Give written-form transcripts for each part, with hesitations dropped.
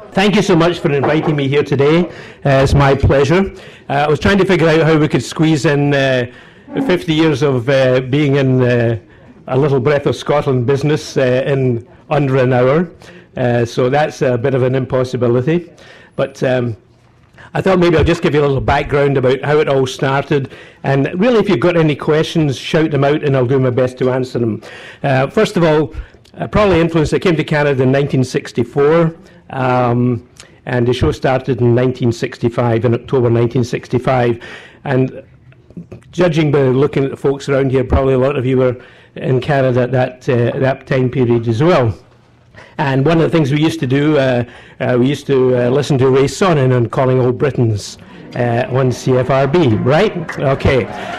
Thank you so much for inviting me here today. It's my pleasure. I was trying to figure out how we could squeeze in 50 years of being in a little breath of Scotland business in under an hour. So that's a bit of an impossibility. But I thought maybe I'll just give you a little background about how it all started. And really, if you've got any questions, shout them out and I'll do my best to answer them. First of all, probably influenced, I came to Canada in 1964. And the show started in 1965, in October 1965. And judging by looking at the folks around here, probably a lot of you were in Canada at that time period as well. And one of the things we used to do, we used to listen to Ray Sonnen on Calling All Britons on CFRB, right? Okay.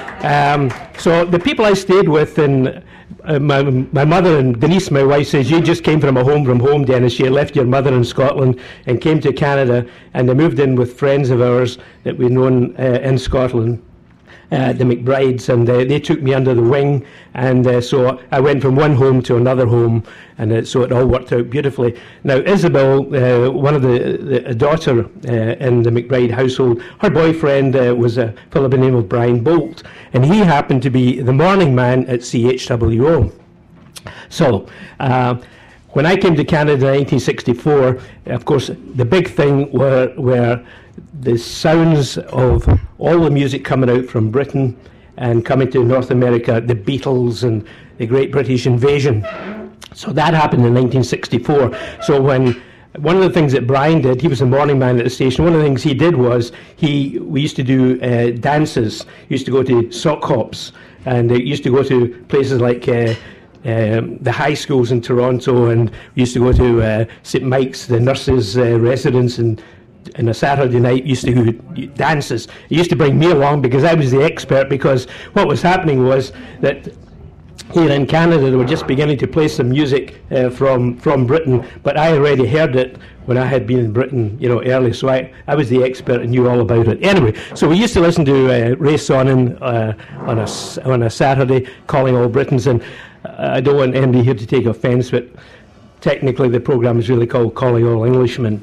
So the people I stayed with in my mother, and Denise, my wife, says, you just came from home, Dennis. She had left your mother in Scotland and came to Canada, and they moved in with friends of ours that we'd known in Scotland, the McBrides, and they took me under the wing, and so I went from one home to another home, and so it all worked out beautifully. Now, Isabel, one of the daughter in the McBride household, her boyfriend was a fellow by the name of Brian Bolt, and he happened to be the morning man at CHWO. So, when I came to Canada in 1964, of course, the big thing were the sounds of all the music coming out from Britain and coming to North America, the Beatles and the Great British Invasion. So that happened in 1964. So when one of the things that Brian did, he was a morning man at the station, one of the things he did was we used to do dances. We used to go to sock hops, and we used to go to places like the high schools in Toronto, and we used to go to St. Mike's, the nurses' residence, and on a Saturday night used to do dances. He used to bring me along because I was the expert, because what was happening was that here in Canada they were just beginning to play some music from Britain, but I already heard it when I had been in Britain, early, so I was the expert and knew all about it. Anyway, so we used to listen to Ray Sonnen on a Saturday, Calling All Britons, and I don't want anybody here to take offence, but technically the programme is really called Calling All Englishmen.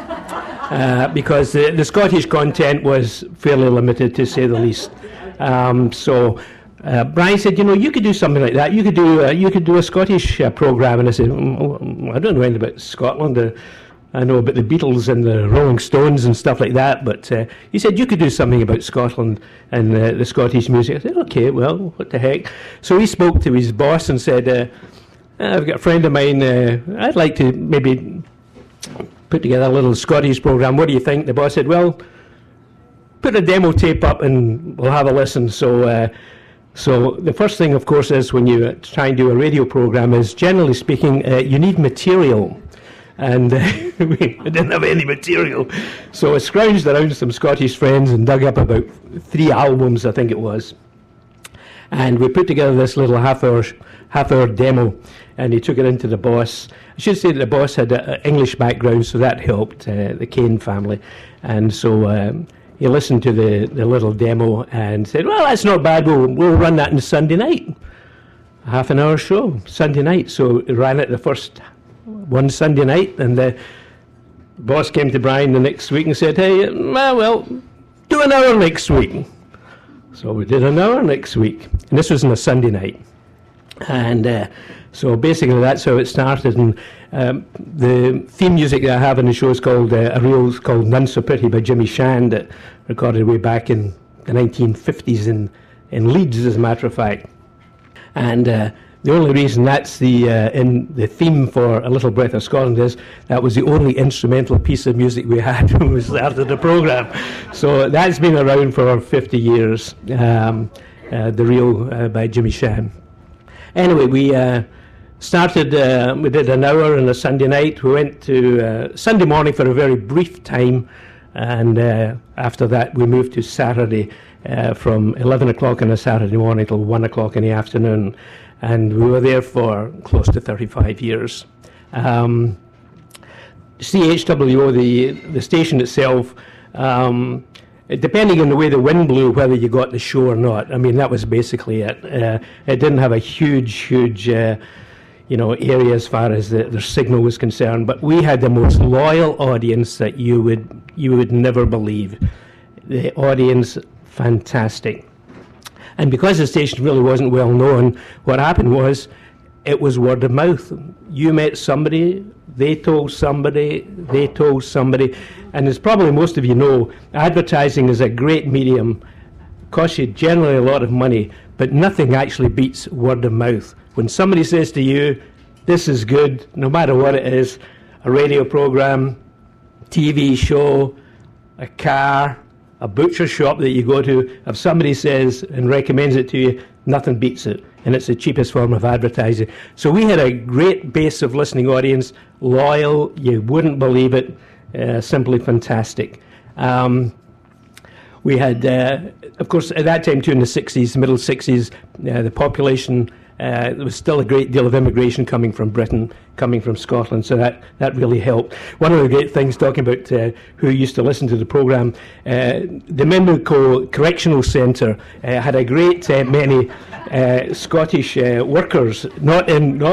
Because the Scottish content was fairly limited, to say the least. So Brian said, you could do something like that. You could do a Scottish programme. And I said, I don't know anything about Scotland. I know about the Beatles and the Rolling Stones and stuff like that. But he said you could do something about Scotland and the Scottish music. I said, okay, well, what the heck? So he spoke to his boss and said, I've got a friend of mine. I'd like to maybe put together a little Scottish programme. What do you think? The boss said, well, put a demo tape up and we'll have a listen. So so the first thing, of course, is when you try and do a radio programme is, generally speaking, you need material. And we didn't have any material. So I scrounged around some Scottish friends and dug up about 3 albums, I think it was. And we put together this little half-hour demo, and he took it into the boss. I should say that the boss had an English background, so that helped, the Kane family. And so he listened to the little demo and said, well, that's not bad, we'll run that on Sunday night. A half-an-hour show, Sunday night. So he ran it the first one Sunday night, and the boss came to Brian the next week and said, hey, well, do an hour next week. So we did an hour next week, and this was on a Sunday night. And so basically that's how it started. And the theme music that I have in the show is called called None So Pretty by Jimmy Shand, that recorded way back in the 1950s in Leeds, as a matter of fact. And the only reason that's in the theme for A Little Breath of Scotland is that was the only instrumental piece of music we had when we started the programme. So that's been around for 50 years, The Reel by Jimmy Shand. Anyway, we started, we did an hour on a Sunday night. We went to Sunday morning for a very brief time, and after that we moved to Saturday from 11 o'clock on a Saturday morning till 1 o'clock in the afternoon. And we were there for close to 35 years. CHWO, the station itself, depending on the way the wind blew, whether you got the show or not, I mean, that was basically it. It didn't have a huge area as far as their signal was concerned. But we had the most loyal audience that you would never believe. The audience, fantastic. And because the station really wasn't well known, what happened was it was word of mouth. You met somebody, they told somebody, they told somebody. And as probably most of you know, advertising is a great medium. Costs you generally a lot of money, but nothing actually beats word of mouth. When somebody says to you, this is good, no matter what it is, a radio program, TV show, a car, a butcher shop that you go to, if somebody says and recommends it to you, nothing beats it. And it's the cheapest form of advertising. So we had a great base of listening audience, loyal, you wouldn't believe it, simply fantastic. We had, of course, at that time too, in the 60s, middle 60s, the population, there was still a great deal of immigration coming from Britain, coming from Scotland, so that really helped. One of the great things, talking about who used to listen to the programme, the Membuco Correctional Centre had a great many Scottish workers, but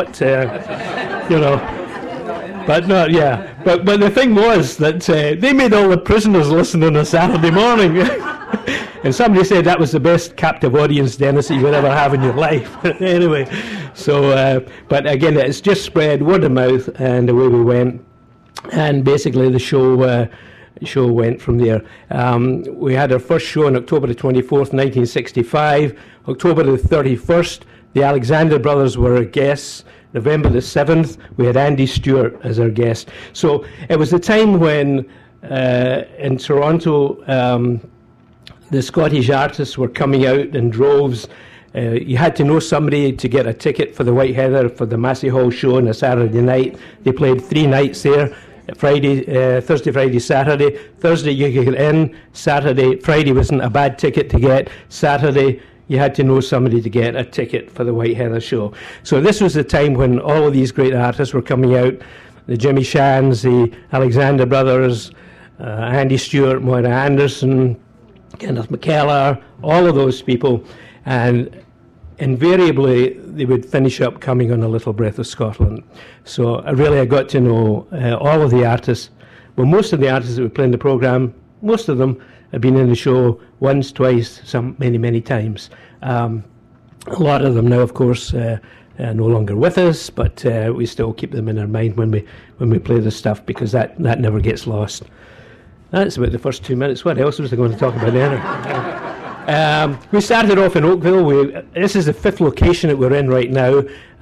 the thing was that they made all the prisoners listen on a Saturday morning. And somebody said that was the best captive audience, Dennis, that you would ever have in your life. Anyway, so, but again, it's just spread word of mouth, and away we went. And basically the show went from there. We had our first show on October the 24th, 1965. October the 31st, the Alexander Brothers were our guests. November the 7th, we had Andy Stewart as our guest. So it was the time when in Toronto, the Scottish artists were coming out in droves. You had to know somebody to get a ticket for the White Heather for the Massey Hall show on a Saturday night. They played 3 nights there, Thursday, Friday, Saturday. Thursday you could get in, Friday wasn't a bad ticket to get, Saturday you had to know somebody to get a ticket for the White Heather show. So this was the time when all of these great artists were coming out, the Jimmy Shans, the Alexander Brothers, Andy Stewart, Moira Anderson, Kenneth McKellar, all of those people, and invariably they would finish up coming on A Little Breath of Scotland. So I got to know all of the artists. Well, most of the artists that would play in the programme, most of them have been in the show once, twice, many times. A lot of them now, of course, no longer with us, but we still keep them in our mind when we play this stuff, because that never gets lost. That's about the first 2 minutes. What else was I going to talk about there? We started off in Oakville. This is the 5th location that we're in right now.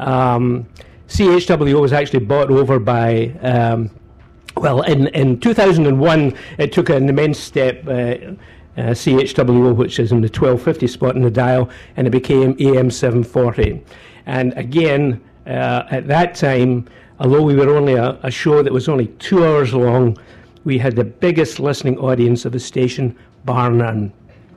CHWO was actually bought over by, in 2001, it took an immense step, CHWO, which is in the 1250 spot in the dial, and it became AM 740. And again, at that time, although we were only a show that was only 2 hours long, we had the biggest listening audience of the station, bar none.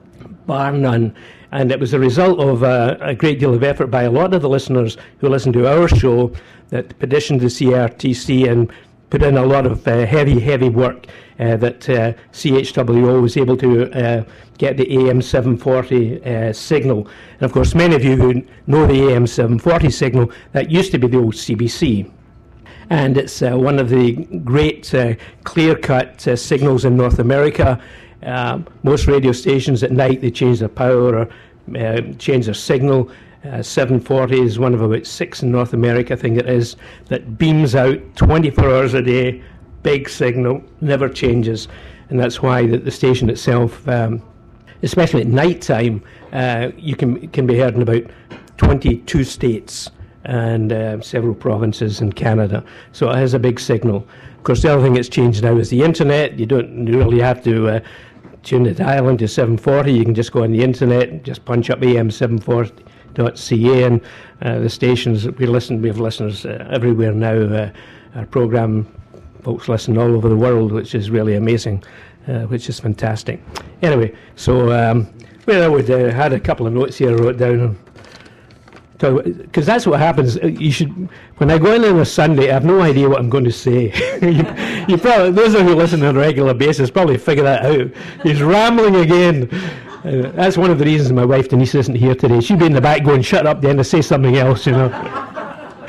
And it was a result of a great deal of effort by a lot of the listeners who listened to our show that petitioned the CRTC and put in a lot of heavy work that CHWO was able to get the AM 740 signal. And of course, many of you who know the AM 740 signal, that used to be the old CBC. And it's one of the great clear-cut signals in North America. Most radio stations at night, they change their power or change their signal. 740 is one of about 6 in North America, I think it is, that beams out 24 hours a day, big signal, never changes. And that's why the station itself, especially at night time, you can be heard in about 22 states and several provinces in Canada. So it has a big signal. Of course, the other thing that's changed now is the internet. You don't really have to tune the dial into 740. You can just go on the internet, just punch up am740.ca, and the stations we have listeners everywhere now. Our programme, folks listen all over the world, which is really amazing, which is fantastic. Anyway, so I had a couple of notes here I wrote down. Because that's what happens. When I go in on a Sunday, I have no idea what I'm going to say. you probably, those who listen on a regular basis, probably figure that out. He's rambling again. That's one of the reasons my wife Denise isn't here today. She'd be in the back going, "Shut up, Dennis, say something else,"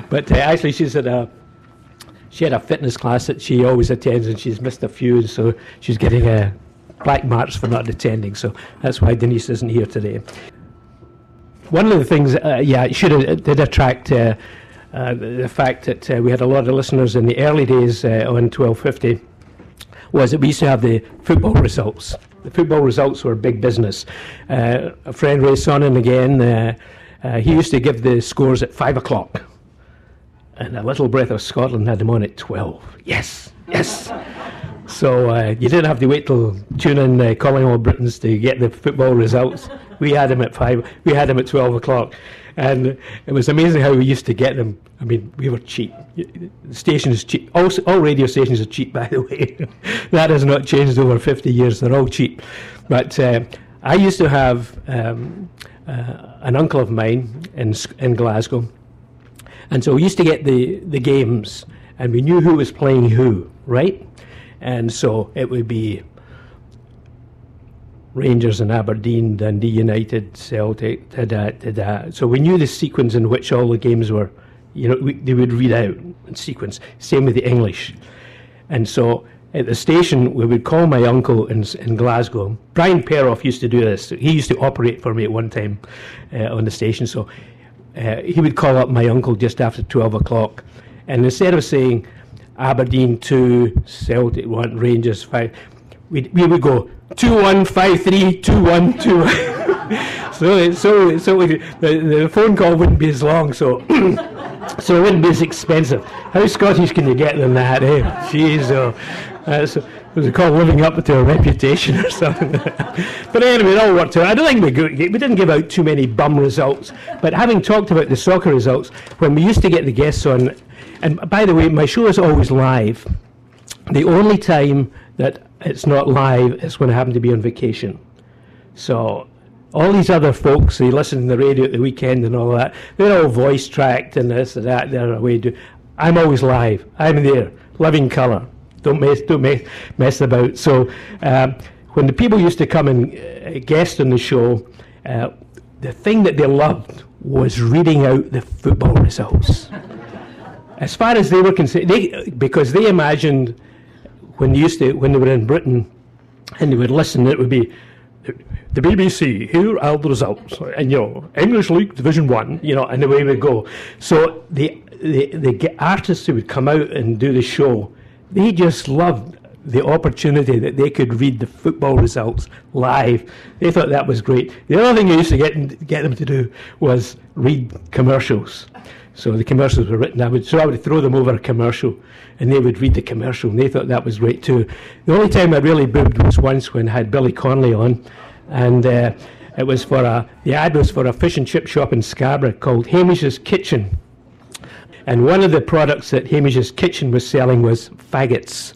But actually, she had a fitness class that she always attends, and she's missed a few, so she's getting black marks for not attending. So that's why Denise isn't here today. One of the things, it did attract the fact that we had a lot of listeners in the early days on 1250, was that we used to have the football results. The football results were big business. A friend, Ray Sonnen, again, he used to give the scores at 5 o'clock. And A Little Breath of Scotland had them on at 12. Yes, yes. So you didn't have to wait till tune in Calling All Britons to get the football results. We had them at 5. We had them at 12 o'clock. And it was amazing how we used to get them. I mean, we were cheap. The station is cheap. All radio stations are cheap, by the way. That has not changed over 50 years. They're all cheap. But I used to have an uncle of mine in Glasgow. And so we used to get the games, and we knew who was playing who, right? And so it would be Rangers and Aberdeen, Dundee United, Celtic, So we knew the sequence in which all the games were, they would read out in sequence. Same with the English. And so at the station, we would call my uncle in Glasgow. Brian Peroff used to do this. He used to operate for me at one time on the station. So he would call up my uncle just after 12 o'clock. And instead of saying Aberdeen 2, Celtic 1, Rangers 5, we would go 2-1, 5-3, 2-1, 2-1. So the phone call wouldn't be as long, so so it wouldn't be as expensive. How Scottish can you get than that, eh? Jeez, it was called living up to our reputation or something. But anyway, it all worked out. I don't think we didn't give out too many bum results, but having talked about the soccer results, when we used to get the guests on, and by the way, my show is always live. The only time that it's not live is when I happen to be on vacation. So all these other folks, they listen to the radio at the weekend and all that, they're all voice tracked and this and that, they're away. I'm always live. I'm there, living colour. Don't mess about. So when the people used to come and guest on the show, the thing that they loved was reading out the football results. As far as they were concerned, because they imagined when they were in Britain and they would listen, it would be the BBC, here are the results, and English League Division 1, and away we go. So the artists who would come out and do the show, they just loved the opportunity that they could read the football results live. They thought that was great. The other thing I used to get them to do was read commercials. So the commercials were written. I would throw them over a commercial, and they would read the commercial, and they thought that was great too. The only time I really boobed was once when I had Billy Connolly on, and it was the ad was for a fish and chip shop in Scarborough called Hamish's Kitchen. And one of the products that Hamish's Kitchen was selling was faggots.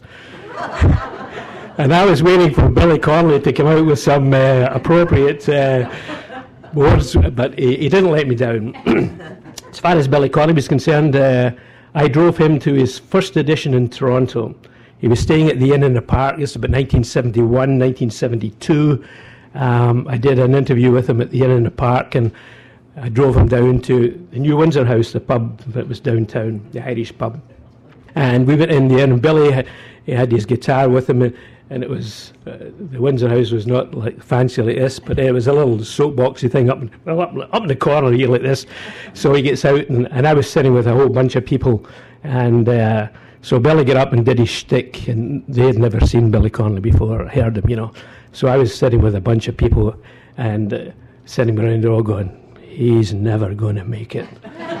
And I was waiting for Billy Connolly to come out with some appropriate words, but he didn't let me down. As far as Billy Connolly was concerned, I drove him to his first edition in Toronto. He was staying at the Inn in the Park. This was about 1971, 1972. I did an interview with him at the Inn in the Park, and I drove him down to the New Windsor House, the pub that was downtown, the Irish pub. And we went in there, and Billy he had his guitar with him, and it was the Windsor House was not like fancy like this, but it was a little soapboxy thing up in the corner here like this. So he gets out, and I was sitting with a whole bunch of people, and so Billy got up and did his shtick, and they had never seen Billy Connolly before or heard him, So I was sitting with a bunch of people, and sitting around, they're all going, "He's never going to make it.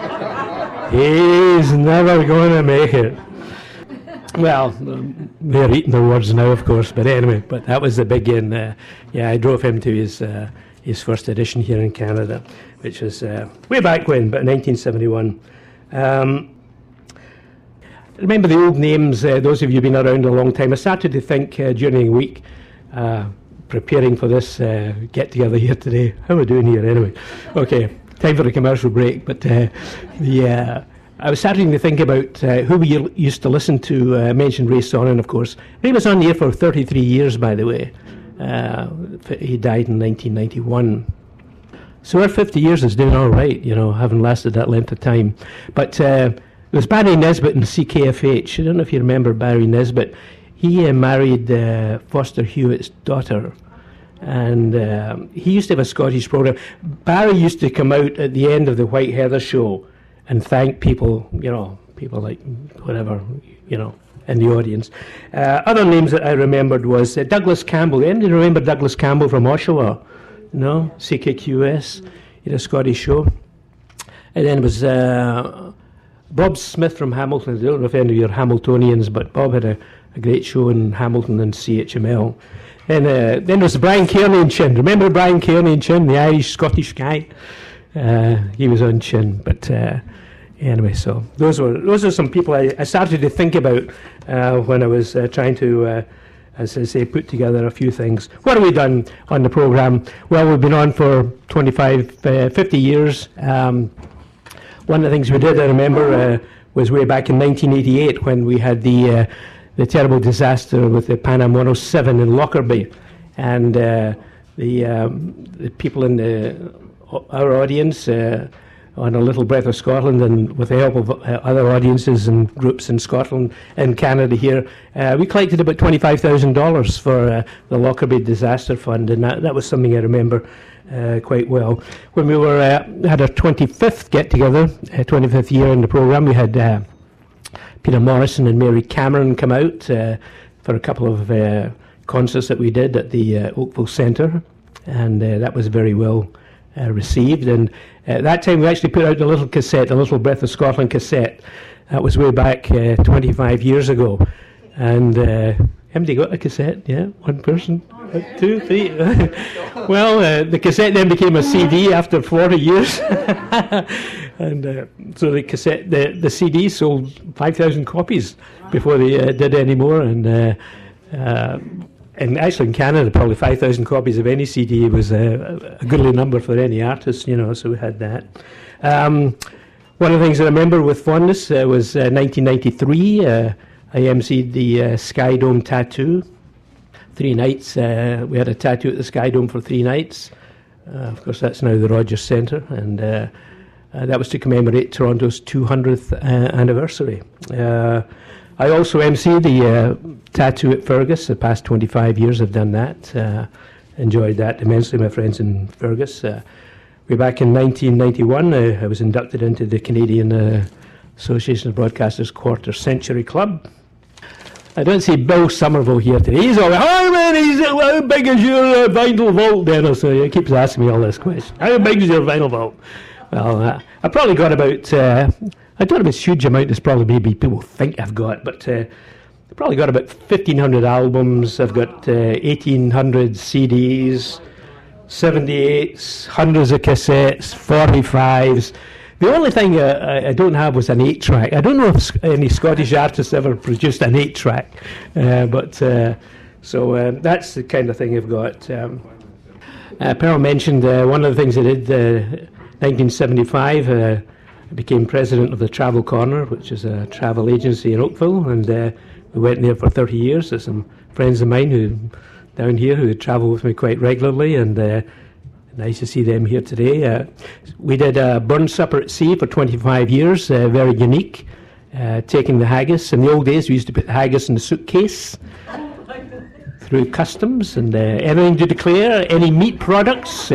He's never going to make it." Well, they're eating their words now, of course, but anyway, but that was the big in. I drove him to his first edition here in Canada, which was way back when, but 1971. Remember the old names, those of you who've been around a long time. I started to think during the week, preparing for this get-together here today. How are we doing here anyway? Okay, time for a commercial break, but I was starting to think about who we used to listen to. I mentioned Ray Sonnen, of course. He was on the air for 33 years, by the way. He died in 1991. So our 50 years is doing all right, having lasted that length of time. But there was Barry Nesbitt in CKFH. I don't know if you remember Barry Nesbitt. He married Foster Hewitt's daughter. And he used to have a Scottish program. Barry used to come out at the end of the White Heather show and thank people, people like whatever, in the audience. Other names that I remembered was Douglas Campbell. Anybody remember Douglas Campbell from Oshawa? No? CKQS. He had a Scottish show. And then it was Bob Smith from Hamilton. I don't know if any of you are Hamiltonians, but Bob had a great show in Hamilton and CHML. And then there was Brian Kearney in Chin. Remember Brian Kearney in Chin, the Irish-Scottish guy? He was on Chin. But anyway, so those are some people I started to think about when I was trying to, as I say, put together a few things. What have we done on the programme? Well, we've been on for 50 years. One of the things we did, I remember, was way back in 1988 when we had the terrible disaster with the Pan Am 107 in Lockerbie, and the people in our audience on A Little Breath of Scotland, and with the help of other audiences and groups in Scotland and Canada here, we collected about $25,000 for the Lockerbie Disaster Fund, and that was something I remember quite well. When we had our 25th get-together, 25th year in the programme, we had Peter Morrison and Mary Cameron come out for a couple of concerts that we did at the Oakville Centre, and that was very well received. And at that time we actually put out a little cassette, a Little Breath of Scotland cassette. That was way back 25 years ago. And everybody got a cassette? Yeah, one person? 2, 3? Well, the cassette then became a CD after 40 years. And so the cassette, the CD sold 5,000 copies before they did any more. And actually in Canada, probably 5,000 copies of any CD was a goodly number for any artist, so we had that. One of the things I remember with fondness was 1993. I emceed the Sky Dome Tattoo. 3 nights. We had a tattoo at the Sky Dome for 3 nights. Of course, that's now the Rogers Centre, and that was to commemorate Toronto's 200th anniversary. I also emceed the tattoo at Fergus. The past 25 years I've done that. Enjoyed that immensely, my friends in Fergus. Way back in 1991, I was inducted into the Canadian Association of Broadcasters Quarter Century Club. I don't see Bill Somerville here today. He's all like, "Oh man, how big is your vinyl vault, Dennis?" So he keeps asking me all this question. How big is your vinyl vault? Well, I probably got about, I don't know if it's a huge amount, it's probably maybe people think I've got, but I probably got about 1,500 albums. I've got 1,800 CDs, 78s, hundreds of cassettes, 45s. The only thing I don't have was an 8-track. I don't know if any Scottish artists ever produced an 8-track, so that's the kind of thing I've got. Pearl mentioned one of the things I did, 1975, I became president of the Travel Corner, which is a travel agency in Oakville, and we went there for 30 years. There's some friends of mine down here who travel with me quite regularly, and nice to see them here today. We did a burn supper at sea for 25 years, very unique, taking the haggis. In the old days, we used to put the haggis in the suitcase through customs, and anything to declare, any meat products,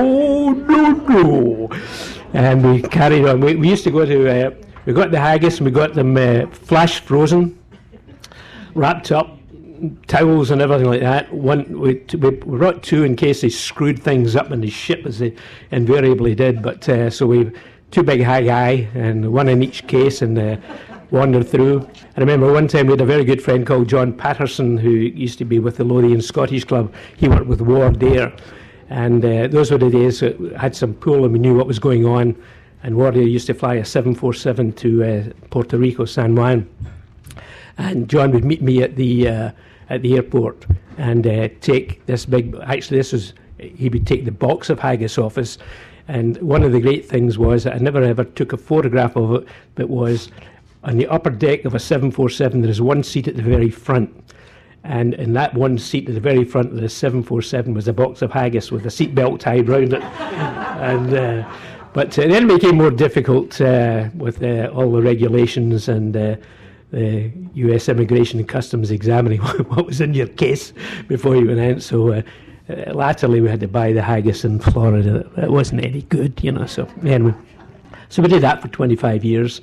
no. And we carried on. We used to go to, we got the haggis and we got them flash frozen, wrapped up, towels and everything like that. We brought 2 in case they screwed things up in the ship, as they invariably did. But so we 2 big haggai and 1 in each case, and wandered through. I remember one time we had a very good friend called John Patterson, who used to be with the Lothian Scottish Club. He worked with Ward Air, and those were the days that had some pull and we knew what was going on. And Ward Air used to fly a 747 to Puerto Rico, San Juan. And John would meet me at the airport and take this big, actually he would take the box of haggis off us. And one of the great things was that I never ever took a photograph of it, but was on the upper deck of a 747, there's one seat at the very front. And in that one seat at the very front of the 747 was a box of haggis with a seatbelt tied round it. And but then it became more difficult with all the regulations and the U.S. Immigration and Customs examining what was in your case before you went out. So latterly we had to buy the haggis in Florida. It wasn't any good, So anyway, so we did that for 25 years.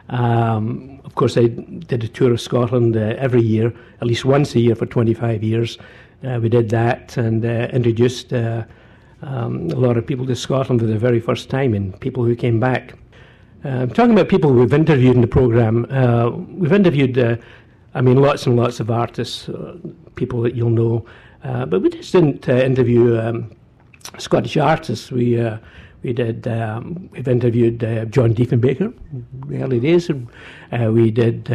Of course, I did a tour of Scotland every year, at least once a year for 25 years. We did that and introduced a lot of people to Scotland for the very first time, and people who came back. Talking about people we've interviewed in the programme, we've interviewed, lots and lots of artists, people that you'll know, but we just didn't interview Scottish artists. We've interviewed John Diefenbaker, early days. We did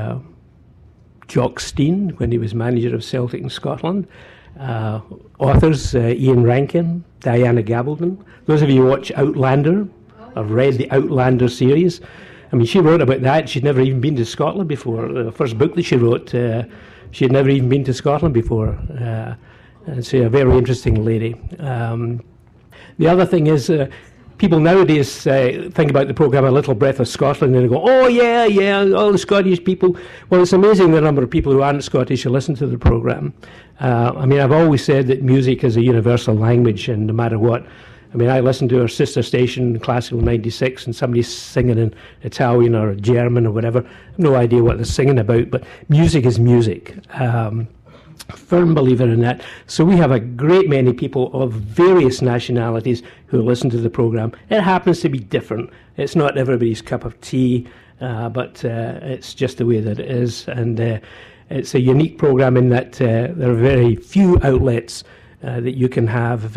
Jock Stein when he was manager of Celtic in Scotland. Authors, Ian Rankin, Diana Gabaldon. Those of you who watch Outlander, I've read the Outlander series. She wrote about that. She'd never even been to Scotland before. The first book that she wrote, she had never even been to Scotland before. And so a very interesting lady. The other thing is, people nowadays think about the programme A Little Breath of Scotland and they go, oh yeah, all the Scottish people. Well, it's amazing the number of people who aren't Scottish who listen to the programme. I've always said that music is a universal language, and no matter what. I listen to our sister station, Classical 96, and somebody's singing in Italian or German or whatever. I have no idea what they're singing about, but music is music. Firm believer in that. So we have a great many people of various nationalities who listen to the programme. It happens to be different. It's not everybody's cup of tea, but it's just the way that it is. And it's a unique programme in that there are very few outlets that you can have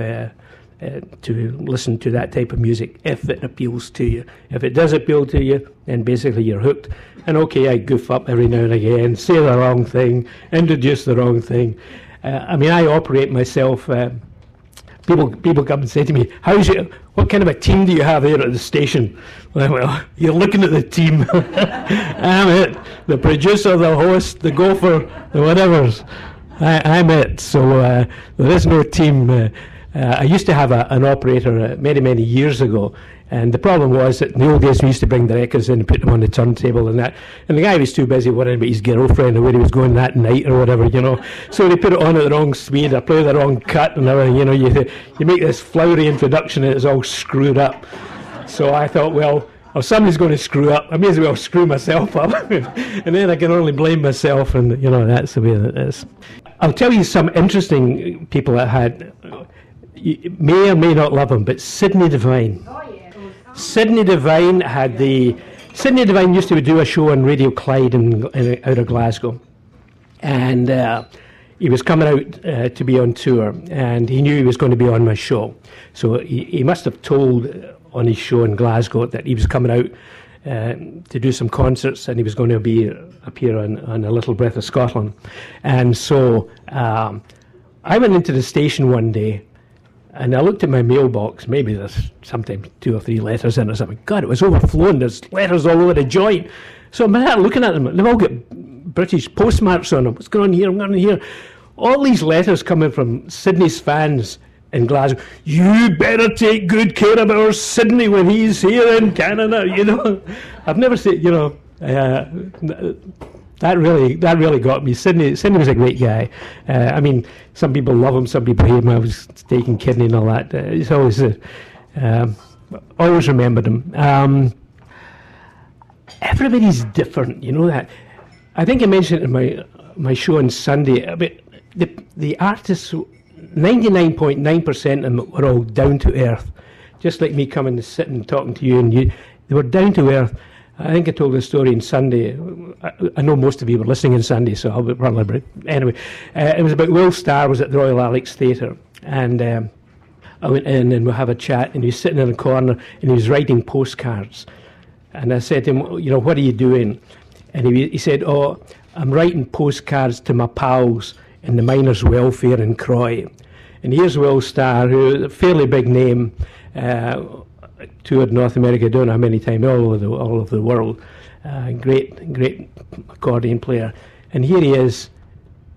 to listen to that type of music if it appeals to you. If it does appeal to you, then basically you're hooked. And okay, I goof up every now and again, say the wrong thing, introduce the wrong thing. I operate myself. People come and say to me, what kind of a team do you have there at the station? Well, you're looking at the team. I'm it. The producer, the host, the gopher, the whatevers. I'm it. So there is no team. I used to have an operator many, many years ago, and the problem was that in the old days we used to bring the records in and put them on the turntable and that, and the guy was too busy worrying about his girlfriend or where he was going that night or whatever, So they put it on at the wrong speed, or play the wrong cut and everything, you make this flowery introduction and it's all screwed up. So I thought, well, if somebody's going to screw up, I may as well screw myself up, and then I can only blame myself, and that's the way that it is. I'll tell you some interesting people I had. You may or may not love him, but Sidney Devine. Oh, yeah. Sidney Devine used to do a show on Radio Clyde out of Glasgow, and he was coming out to be on tour, and he knew he was going to be on my show. So he must have told on his show in Glasgow that he was coming out to do some concerts, and he was going to appear on A Little Breath of Scotland. And so I went into the station one day, and I looked at my mailbox. Maybe there's sometimes 2 or 3 letters in or something. God, it was overflowing. There's letters all over the joint. So I'm looking at them. They've all got British postmarks on them. What's going on here? What's going on here? All these letters coming from Sydney's fans in Glasgow. You better take good care of our Sydney when he's here in Canada. I've never said, That really got me. Sidney was a great guy. Some people love him, some people hate him. I was taking kidney and all that. It's always remembered him. Everybody's different, that. I think I mentioned it in my show on Sunday. But the artists, 99.9% of them were all down to earth, just like me coming to sit and talking to you, and they were down to earth. I think I told the story on Sunday. I know most of you were listening on Sunday, so I'll be probably... Anyway, it was about Will Starr was at the Royal Alex Theatre, and I went in and we have a chat, and he was sitting in a corner, and he was writing postcards. And I said to him, what are you doing? And he said, oh, I'm writing postcards to my pals in the miners' welfare in Croy. And here's Will Starr, who is a fairly big name, toured North America, I don't know how many times, all over the world. Great accordion player. And here he is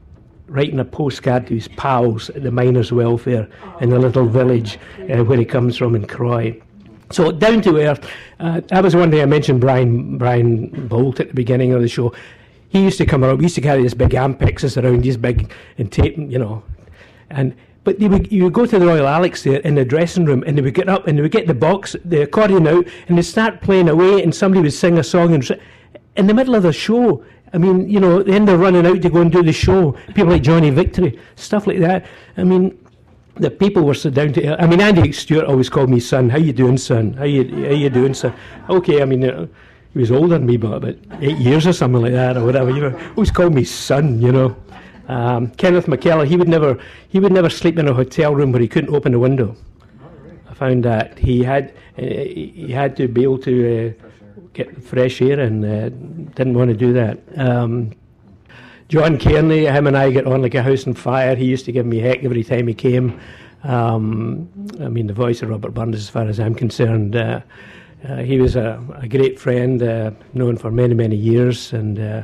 writing a postcard to his pals at the miners' welfare in the little village where he comes from in Croy. So down to earth. That was one thing I mentioned. Brian Bolt at the beginning of the show. He used to come around. We used to carry this big Ampexes around, these big and tape, But you would go to the Royal Alex there in the dressing room, and they would get up and they would get the accordion out, and they'd start playing away, and somebody would sing a song in the middle of the show. I mean, then they're running out to go and do the show. People like Johnny Victory, stuff like that. I mean, the people were so down to. I mean, Andy Stewart always called me son. How you doing, son? How you doing, son? Okay, I mean, he was older than me, but about 8 years or something like that, or whatever. Always called me son. Kenneth McKellar, he would never sleep in a hotel room where he couldn't open the window. I found that he had to be able to get fresh air, and didn't want to do that. John Kearney, him and I get on like a house on fire. He used to give me heck every time he came. I mean, the voice of Robert Burns, as far as I'm concerned. He was a great friend, known for many, many years, and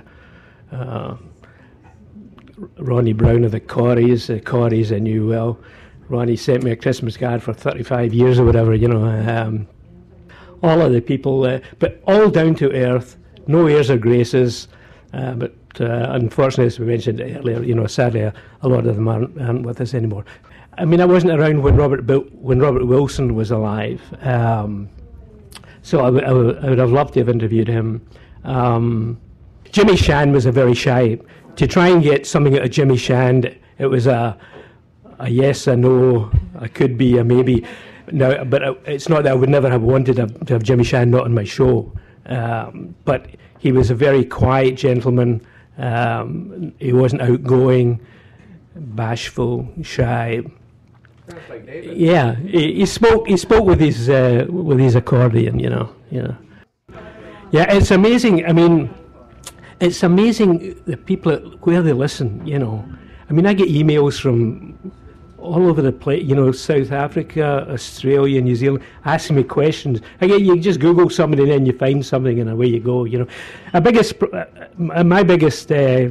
Ronnie Brown of the Corries I knew well. Ronnie sent me a Christmas card for 35 years or whatever, all of the people, but all down to earth, no airs or graces, but unfortunately, as we mentioned earlier, sadly a lot of them aren't with us anymore. I mean, I wasn't around when Robert Wilson was alive, so I would have loved to have interviewed him. Jimmy Shand was a very shy. To try and get something out of Jimmy Shand, it was a yes, a no, a could be, a maybe. No, but it's not that I would never have wanted to have Jimmy Shand not on my show. But he was a very quiet gentleman. He wasn't outgoing, bashful, shy. Sounds like David. Yeah, he spoke with his accordion, Yeah, it's amazing. I mean, it's amazing the people where they listen. I mean, I get emails from all over the place. South Africa, Australia, New Zealand, asking me questions. You just Google something and then you find something and away you go. My biggest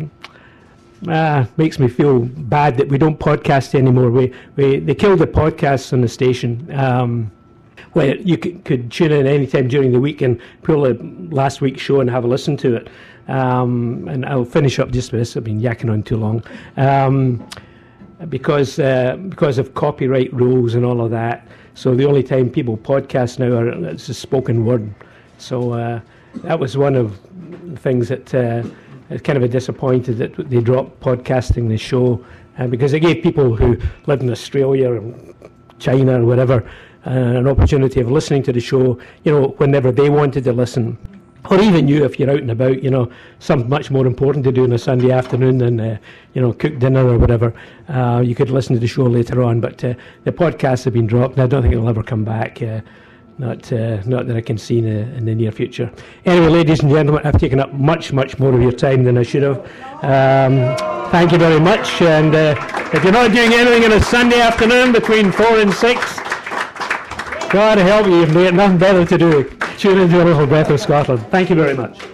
makes me feel bad that we don't podcast anymore. They killed the podcasts on the station. Where you could tune in any time during the week and pull a last week's show and have a listen to it. And I'll finish up just with this. I've been yakking on too long. Because of copyright rules and all of that. So the only time people podcast now it's a spoken word. So that was one of the things that kind of disappointed that they dropped podcasting the show, because it gave people who lived in Australia or China or whatever an opportunity of listening to the show, whenever they wanted to listen. Or even you, if you're out and about, something much more important to do on a Sunday afternoon than, cook dinner or whatever. You could listen to the show later on, but the podcasts have been dropped, and I don't think it'll ever come back. Not that I can see in the near future. Anyway, ladies and gentlemen, I've taken up much, much more of your time than I should have. Thank you very much. And if you're not doing anything on a Sunday afternoon between 4 and 6, God help you, you've got nothing better to do. Tune into A Little Breath of Scotland. Thank you very much.